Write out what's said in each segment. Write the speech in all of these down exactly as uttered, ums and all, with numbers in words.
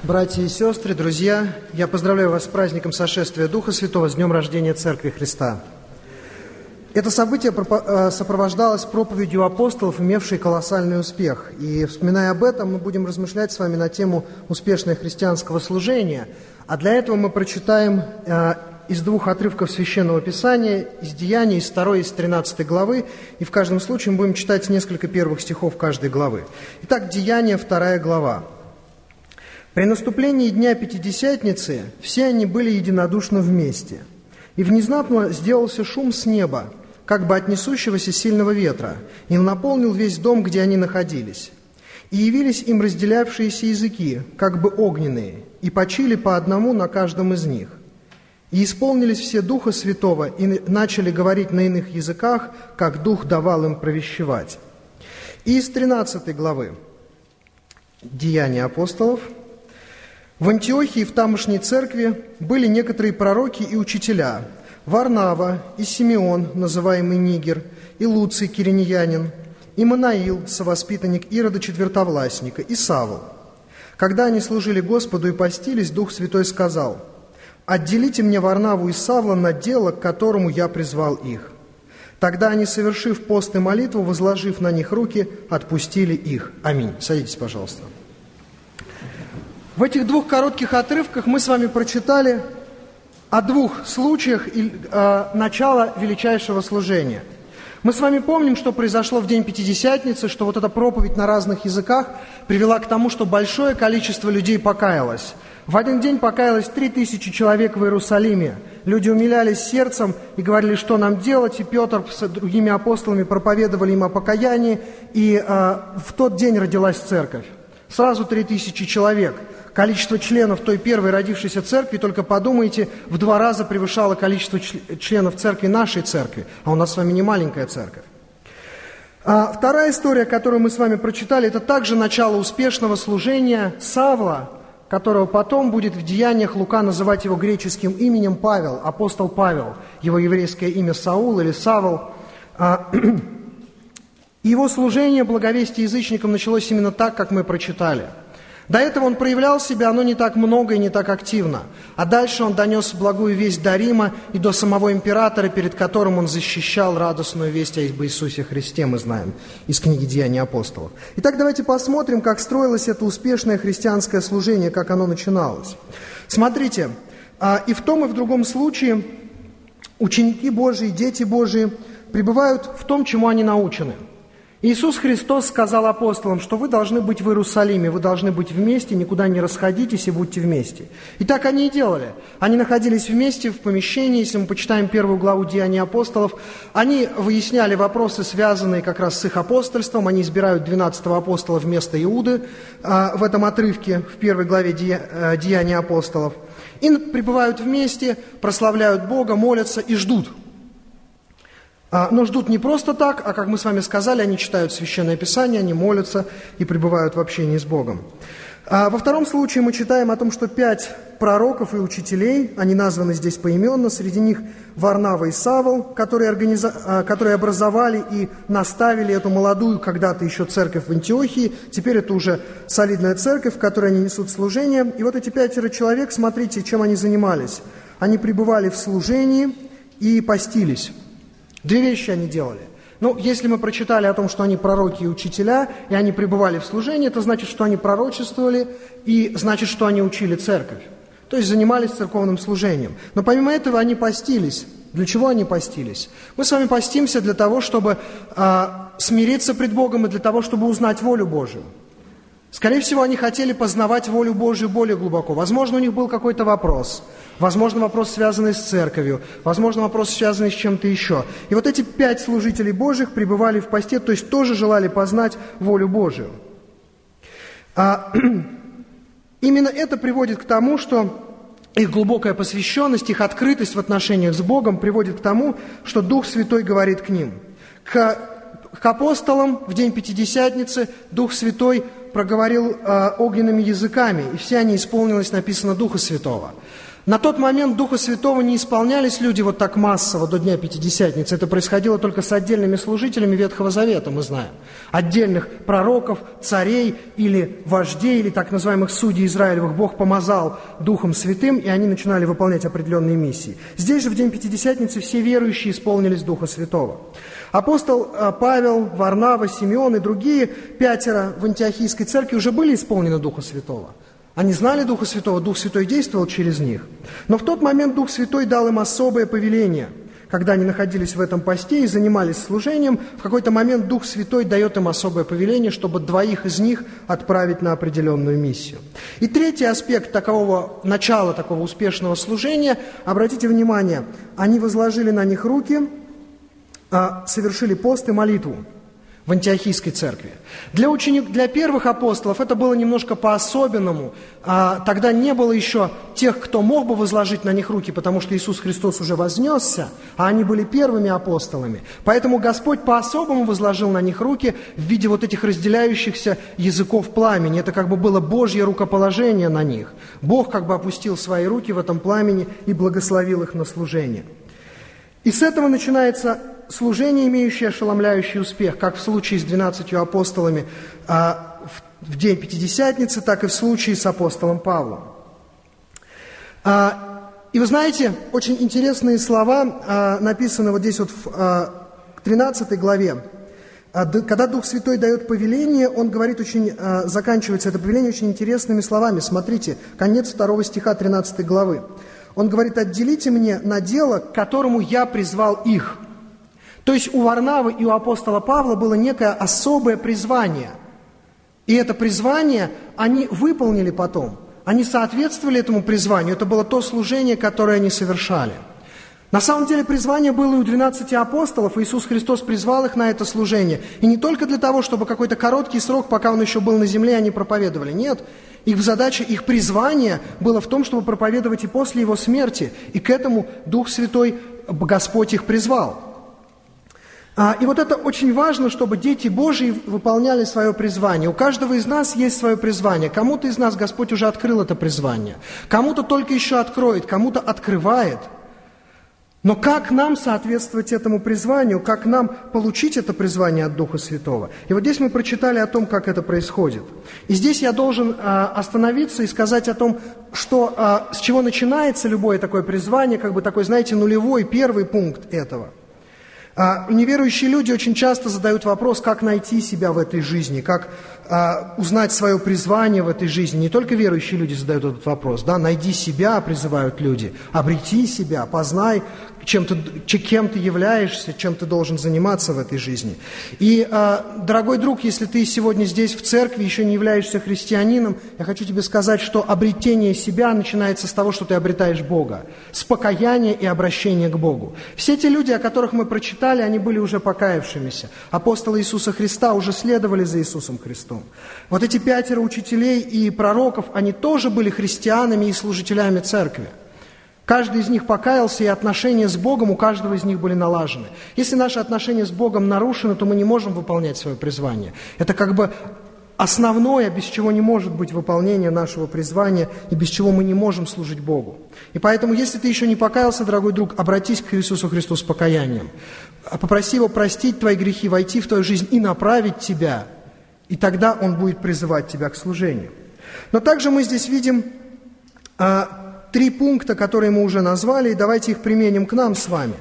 Братья и сестры, друзья, я поздравляю вас с праздником Сошествия Духа Святого, с днем рождения Церкви Христа. Это событие сопровождалось проповедью апостолов, имевшей колоссальный успех. И, вспоминая об этом, мы будем размышлять с вами на тему успешного христианского служения. А для этого мы прочитаем из двух отрывков Священного Писания, из Деяний, из второй и из тринадцатой главы, и в каждом случае мы будем читать несколько первых стихов каждой главы. Итак, Деяния, вторая глава. «При наступлении Дня Пятидесятницы все они были единодушно вместе, и внезапно сделался шум с неба, как бы от несущегося сильного ветра, и наполнил весь дом, где они находились. И явились им разделявшиеся языки, как бы огненные, и почили по одному на каждом из них. И исполнились все Духа Святого, и начали говорить на иных языках, как Дух давал им провещевать». И из тринадцатой главы Деяния апостолов. «В Антиохии, в тамошней церкви, были некоторые пророки и учителя: Варнава и Симеон, называемый Нигер, и Луций киринеянин, и Манаил, совоспитанник Ирода Четвертовластника, и Савл. Когда они служили Господу и постились, Дух Святой сказал: „Отделите мне Варнаву и Савла на дело, к которому я призвал их“. Тогда они, совершив пост и молитву, возложив на них руки, отпустили их. Аминь». Садитесь, пожалуйста. В этих двух коротких отрывках мы с вами прочитали о двух случаях э, начала величайшего служения. Мы с вами помним, что произошло в день Пятидесятницы, что вот эта проповедь на разных языках привела к тому, что большое количество людей покаялось. В один день покаялось три тысячи человек в Иерусалиме. Люди умилялись сердцем и говорили, что нам делать, и Петр с другими апостолами проповедовали им о покаянии, и э, в тот день родилась церковь. Сразу три тысячи человек. Количество членов той первой родившейся церкви, только подумайте, в два раза превышало количество членов церкви нашей церкви, а у нас с вами не маленькая церковь. А вторая история, которую мы с вами прочитали, это также начало успешного служения Савла, которого потом будет в Деяниях Лука называть его греческим именем Павел, апостол Павел, его еврейское имя Саул или Савл. Его служение благовестия язычникам началось именно так, как мы прочитали. До этого он проявлял себя, но не так много и не так активно. А дальше он донес благую весть до Рима и до самого императора, перед которым он защищал радостную весть об Иисусе Христе, мы знаем, из книги «Деяний апостолов». Итак, давайте посмотрим, как строилось это успешное христианское служение, как оно начиналось. Смотрите, и в том, и в другом случае ученики Божии, дети Божии пребывают в том, чему они научены. Иисус Христос сказал апостолам, что вы должны быть в Иерусалиме, вы должны быть вместе, никуда не расходитесь и будьте вместе. И так они и делали. Они находились вместе в помещении, если мы почитаем первую главу Деяний апостолов, они выясняли вопросы, связанные как раз с их апостольством, они избирают двенадцатого апостола вместо Иуды а, в этом отрывке, в первой главе Де, Деяний апостолов, и пребывают вместе, прославляют Бога, молятся и ждут. Но ждут не просто так, а, как мы с вами сказали, они читают Священное Писание, они молятся и пребывают в общении с Богом. Во втором случае мы читаем о том, что пять пророков и учителей, они названы здесь поименно, среди них Варнава и Савл, которые, организа... которые образовали и наставили эту молодую когда-то еще церковь в Антиохии. Теперь это уже солидная церковь, в которой они несут служение. И вот эти пятеро человек, смотрите, чем они занимались. Они пребывали в служении и постились. Две вещи они делали. Ну, если мы прочитали о том, что они пророки и учителя, и они пребывали в служении, это значит, что они пророчествовали, и значит, что они учили церковь. То есть занимались церковным служением. Но помимо этого они постились. Для чего они постились? Мы с вами постимся для того, чтобы э, смириться пред Богом и для того, чтобы узнать волю Божию. Скорее всего, они хотели познавать волю Божию более глубоко. Возможно, у них был какой-то вопрос. Возможно, вопрос, связанный с церковью. Возможно, вопрос, связанный с чем-то еще. И вот эти пять служителей Божьих пребывали в посте, то есть тоже желали познать волю Божию. А, именно это приводит к тому, что их глубокая посвященность, их открытость в отношениях с Богом приводит к тому, что Дух Святой говорит к ним. К, к апостолам в день Пятидесятницы Дух Святой проговорил э, огненными языками, и все они исполнилось, написано, Духа Святого. На тот момент Духа Святого не исполнялись люди вот так массово до Дня Пятидесятницы. Это происходило только с отдельными служителями Ветхого Завета, мы знаем. Отдельных пророков, царей или вождей, или так называемых судей Израилевых Бог помазал Духом Святым, и они начинали выполнять определенные миссии. Здесь же в День Пятидесятницы все верующие исполнились Духа Святого. Апостол Павел, Варнава, Симеон и другие пятеро в Антиохийской церкви уже были исполнены Духа Святого. Они знали Духа Святого, Дух Святой действовал через них. Но в тот момент Дух Святой дал им особое повеление. Когда они находились в этом посте и занимались служением, в какой-то момент Дух Святой дает им особое повеление, чтобы двоих из них отправить на определенную миссию. И третий аспект такого начала, такого успешного служения, обратите внимание, они возложили на них руки, совершили пост и молитву в Антиохийской церкви. Для, ученик, для первых апостолов это было немножко по-особенному. А, тогда не было еще тех, кто мог бы возложить на них руки, потому что Иисус Христос уже вознесся, а они были первыми апостолами. Поэтому Господь по-особому возложил на них руки в виде вот этих разделяющихся языков пламени. Это как бы было Божье рукоположение на них. Бог как бы опустил свои руки в этом пламени и благословил их на служение. И с этого начинается служение, имеющее ошеломляющий успех, как в случае с двенадцатью апостолами а, в, в день Пятидесятницы, так и в случае с апостолом Павлом. А, и вы знаете, очень интересные слова а, написаны вот здесь вот в а, тринадцатой главе. А, д, когда Дух Святой дает повеление, он говорит очень, а, заканчивается это повеление очень интересными словами. Смотрите, конец второго стиха тринадцатой главы. Он говорит: «Отделите мне на дело, к которому я призвал их». То есть у Варнавы и у апостола Павла было некое особое призвание. И это призвание они выполнили потом. Они соответствовали этому призванию. Это было то служение, которое они совершали. На самом деле призвание было и у двенадцати апостолов, и Иисус Христос призвал их на это служение. И не только для того, чтобы какой-то короткий срок, пока Он еще был на земле, они проповедовали. Нет, их задача, их призвание было в том, чтобы проповедовать и после Его смерти. И к этому Дух Святой, Господь их призвал. И вот это очень важно, чтобы дети Божьи выполняли свое призвание. У каждого из нас есть свое призвание. Кому-то из нас Господь уже открыл это призвание. Кому-то только еще откроет, кому-то открывает. Но как нам соответствовать этому призванию, как нам получить это призвание от Духа Святого? И вот здесь мы прочитали о том, как это происходит. И здесь я должен а, остановиться и сказать о том, что, а, с чего начинается любое такое призвание, как бы такой, знаете, нулевой, первый пункт этого. А, неверующие люди очень часто задают вопрос, как найти себя в этой жизни, как а, узнать свое призвание в этой жизни. Не только верующие люди задают этот вопрос, да, найди себя, призывают люди, обрети себя, познай, чем ты, кем ты являешься, чем ты должен заниматься в этой жизни. И, а, дорогой друг, если ты сегодня здесь в церкви, еще не являешься христианином, я хочу тебе сказать, что обретение себя начинается с того, что ты обретаешь Бога, с покаяния и обращения к Богу. Все те люди, о которых мы прочитали, они были уже покаявшимися. Апостолы Иисуса Христа уже следовали за Иисусом Христом. Вот эти пятеро учителей и пророков, они тоже были христианами и служителями церкви. Каждый из них покаялся, и отношения с Богом у каждого из них были налажены. Если наши отношения с Богом нарушены, то мы не можем выполнять свое призвание. Это как бы основное, без чего не может быть выполнение нашего призвания, и без чего мы не можем служить Богу. И поэтому, если ты еще не покаялся, дорогой друг, обратись к Иисусу Христу с покаянием. Попроси Его простить твои грехи, войти в твою жизнь и направить тебя. И тогда Он будет призывать тебя к служению. Но также мы здесь видим а, три пункта, которые мы уже назвали, и давайте их применим к нам с вами.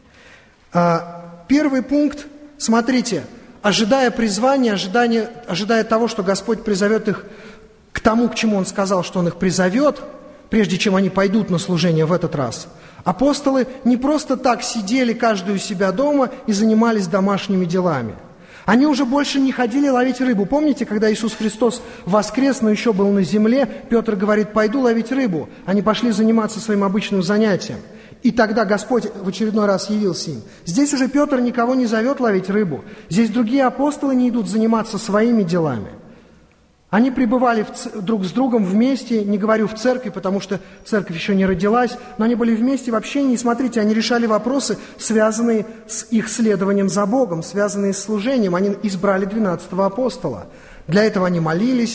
А, первый пункт, смотрите, ожидая призвания, ожидая, ожидая того, что Господь призовет их к тому, к чему Он сказал, что Он их призовет, прежде чем они пойдут на служение в этот раз, апостолы не просто так сидели каждый у себя дома и занимались домашними делами. Они уже больше не ходили ловить рыбу. Помните, когда Иисус Христос воскрес, но еще был на земле, Петр говорит: «Пойду ловить рыбу». Они пошли заниматься своим обычным занятием. И тогда Господь в очередной раз явился им. Здесь уже Петр никого не зовет ловить рыбу. Здесь другие апостолы не идут заниматься своими делами. Они пребывали в, друг с другом вместе, не говорю в церкви, потому что церковь еще не родилась, но они были вместе в общении, и смотрите, они решали вопросы, связанные с их следованием за Богом, связанные с служением. Они избрали двенадцатого апостола. Для этого они молились,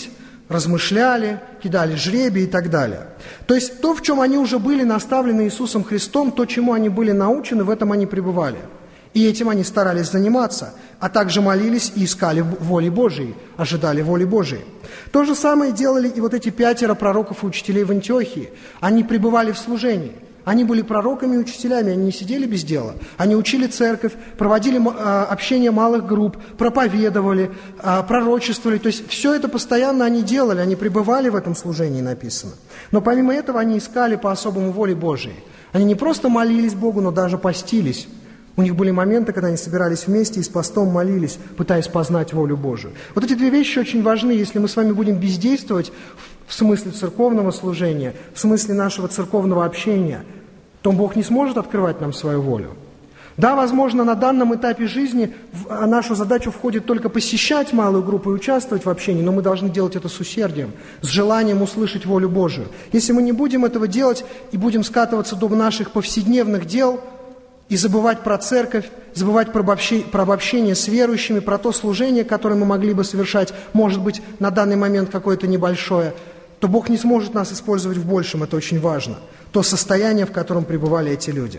размышляли, кидали жребий и так далее. То есть то, в чем они уже были наставлены Иисусом Христом, то, чему они были научены, в этом они пребывали. И этим они старались заниматься, а также молились и искали воли Божией, ожидали воли Божией. То же самое делали и вот эти пятеро пророков и учителей в Антиохии. Они пребывали в служении. Они были пророками и учителями, они не сидели без дела. Они учили церковь, проводили а, общение малых групп, проповедовали, а, пророчествовали. То есть все это постоянно они делали, они пребывали в этом служении, написано. Но помимо этого они искали по особому воле Божией. Они не просто молились Богу, но даже постились. У них были моменты, когда они собирались вместе и с постом молились, пытаясь познать волю Божию. Вот эти две вещи очень важны. Если мы с вами будем бездействовать в смысле церковного служения, в смысле нашего церковного общения, то Бог не сможет открывать нам свою волю. Да, возможно, на данном этапе жизни в нашу задачу входит только посещать малую группу и участвовать в общении, но мы должны делать это с усердием, с желанием услышать волю Божию. Если мы не будем этого делать и будем скатываться до наших повседневных дел, и забывать про церковь, забывать про обобщение, про обобщение с верующими, про то служение, которое мы могли бы совершать, может быть, на данный момент какое-то небольшое, то Бог не сможет нас использовать в большем, это очень важно. То состояние, в котором пребывали эти люди.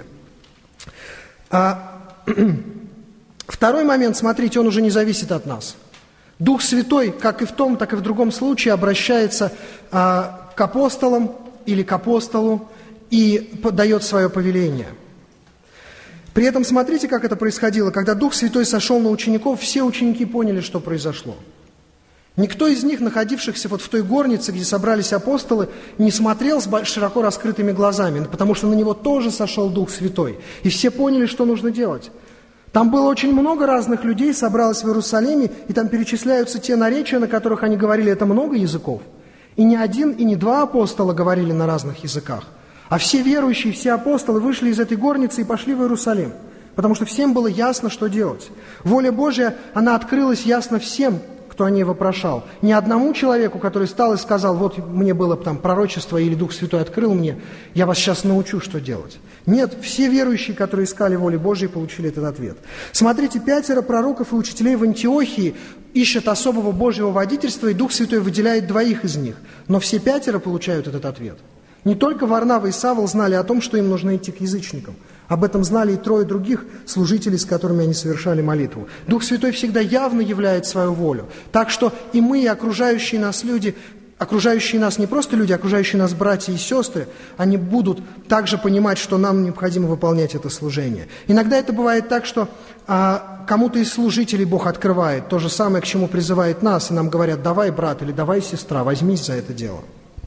А, второй момент, смотрите, он уже не зависит от нас. Дух Святой, как и в том, так и в другом случае, обращается а, к апостолам или к апостолу и дает свое повеление. При этом смотрите, как это происходило. Когда Дух Святой сошел на учеников, все ученики поняли, что произошло. Никто из них, находившихся вот в той горнице, где собрались апостолы, не смотрел с широко раскрытыми глазами, потому что на него тоже сошел Дух Святой. И все поняли, что нужно делать. Там было очень много разных людей, собралось в Иерусалиме, и там перечисляются те наречия, на которых они говорили, это много языков. И не один, и не два апостола говорили на разных языках. А все верующие, все апостолы вышли из этой горницы и пошли в Иерусалим, потому что всем было ясно, что делать. Воля Божья, она открылась ясно всем, кто о ней вопрошал. Ни одному человеку, который стал и сказал, вот мне было там пророчество или Дух Святой открыл мне, я вас сейчас научу, что делать. Нет, все верующие, которые искали воли Божьей, получили этот ответ. Смотрите, пятеро пророков и учителей в Антиохии ищут особого Божьего водительства, и Дух Святой выделяет двоих из них. Но все пятеро получают этот ответ. Не только Варнава и Савл знали о том, что им нужно идти к язычникам. Об этом знали и трое других служителей, с которыми они совершали молитву. Дух Святой всегда явно являет свою волю. Так что и мы, и окружающие нас люди, окружающие нас не просто люди, окружающие нас братья и сестры, они будут также понимать, что нам необходимо выполнять это служение. Иногда это бывает так, что а, кому-то из служителей Бог открывает то же самое, к чему призывает нас, и нам говорят, давай, брат, или давай, сестра, возьмись за это дело.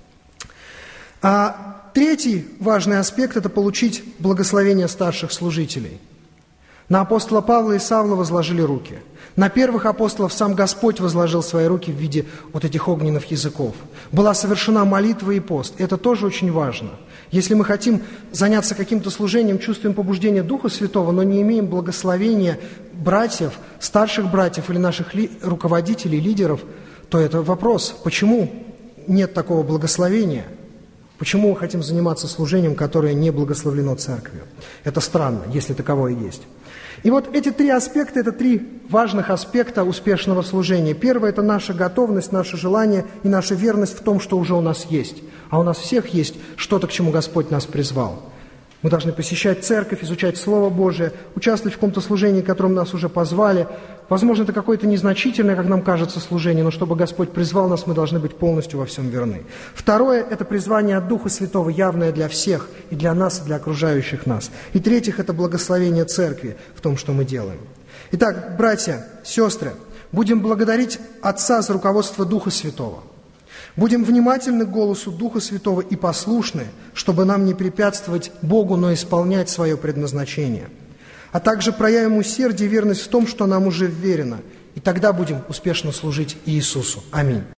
А третий важный аспект – это получить благословение старших служителей. На апостола Павла и Савла возложили руки. На первых апостолов сам Господь возложил свои руки в виде вот этих огненных языков. Была совершена молитва и пост. Это тоже очень важно. Если мы хотим заняться каким-то служением, чувствуем побуждение Духа Святого, но не имеем благословения братьев, старших братьев или наших ли, руководителей, лидеров, то это вопрос, почему нет такого благословения? Почему мы хотим заниматься служением, которое не благословлено церковью? Это странно, если таковое есть. И вот эти три аспекта, это три важных аспекта успешного служения. Первое – это наша готовность, наше желание и наша верность в том, что уже у нас есть. А у нас всех есть что-то, к чему Господь нас призвал. Мы должны посещать церковь, изучать Слово Божие, участвовать в каком-то служении, которым нас уже позвали. Возможно, это какое-то незначительное, как нам кажется, служение, но чтобы Господь призвал нас, мы должны быть полностью во всем верны. Второе – это призвание от Духа Святого, явное для всех, и для нас, и для окружающих нас. И третьих – это благословение церкви в том, что мы делаем. Итак, братья, сестры, будем благодарить Отца за руководство Духа Святого. Будем внимательны к голосу Духа Святого и послушны, чтобы нам не препятствовать Богу, но исполнять свое предназначение. А также проявим усердие и верность в том, что нам уже вверено, и тогда будем успешно служить Иисусу. Аминь.